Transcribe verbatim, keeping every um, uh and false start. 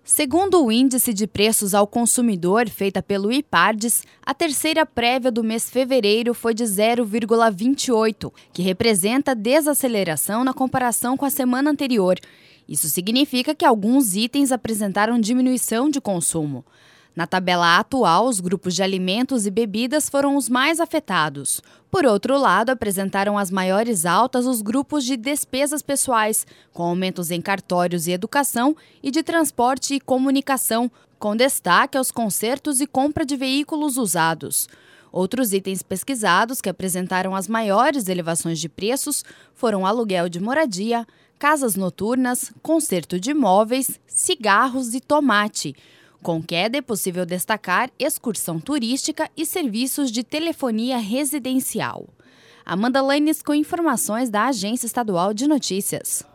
Segundo o Índice de Preços ao Consumidor, feita pelo IPARDES, a terceira prévia do mês fevereiro foi de zero vírgula vinte e oito, que representa desaceleração na comparação com a semana anterior. Isso significa que alguns itens apresentaram diminuição de consumo. Na tabela atual, os grupos de alimentos e bebidas foram os mais afetados. Por outro lado, apresentaram as maiores altas os grupos de despesas pessoais, com aumentos em cartórios e educação e de transporte e comunicação, com destaque aos consertos e compra de veículos usados. Outros itens pesquisados que apresentaram as maiores elevações de preços foram aluguel de moradia, casas noturnas, conserto de móveis, cigarros e tomate. Com queda, é possível destacar excursão turística e serviços de telefonia residencial. Amanda Lanes com informações da Agência Estadual de Notícias.